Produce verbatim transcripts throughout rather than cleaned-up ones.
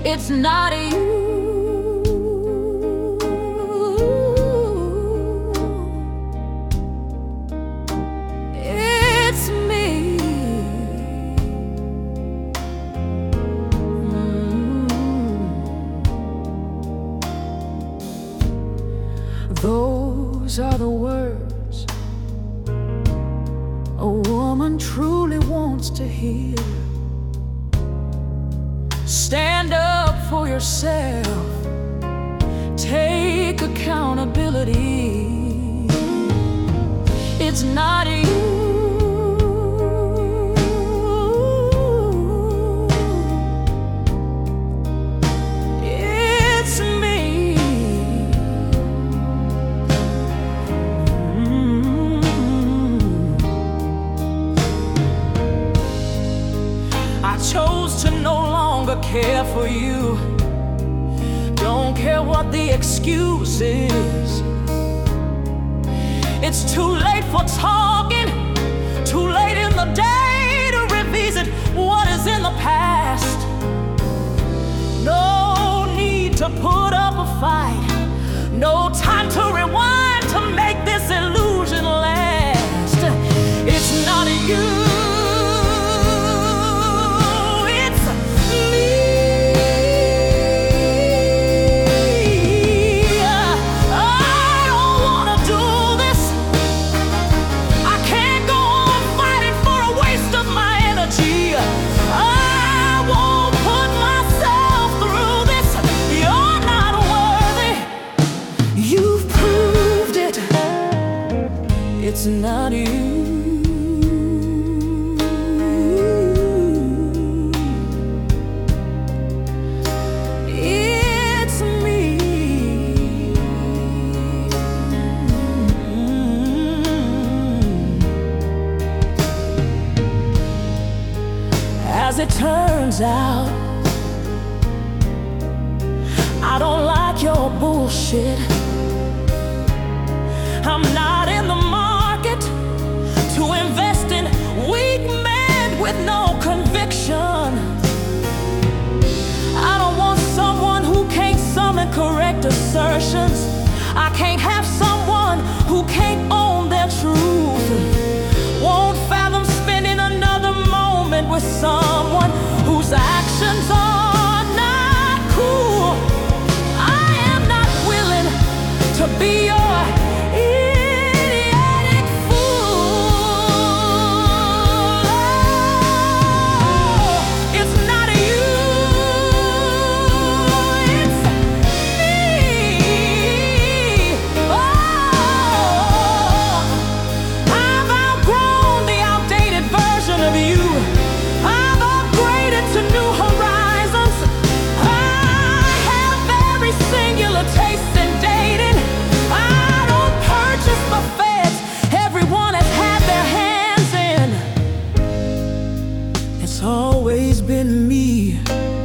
It's not you. It's me. Mm. Those are the words a woman truly wants to hear. Stand up for yourself. Take accountability. It's not you. It's me. Mm-hmm. I chose to no longer care for you. Don't care what the excuse is. It's too late for talking, too late in the day to revisit what is in the past. No need to put up a fight, no time to rewind to make this illusion last. It's not you. It's not you. It's me. As it turns out, I don't like your bullshit. I'm not in the market to invest in weak men with no conviction. I don't want someone who can't summon correct assertions. I can't have someone who can't own their truth. Won't fathom spending another moment with someone whose actions are not cool. I am not willing to be your always been me.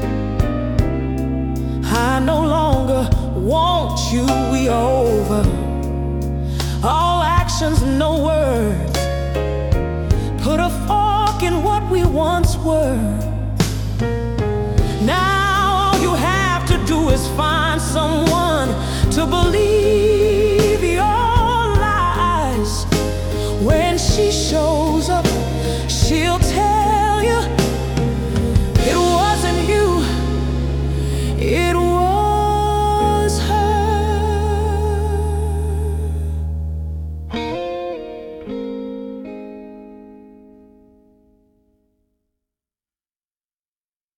I no longer want you, we over. All actions, no words. Put a fork in what we once were. Now all you have to do is find someone to believe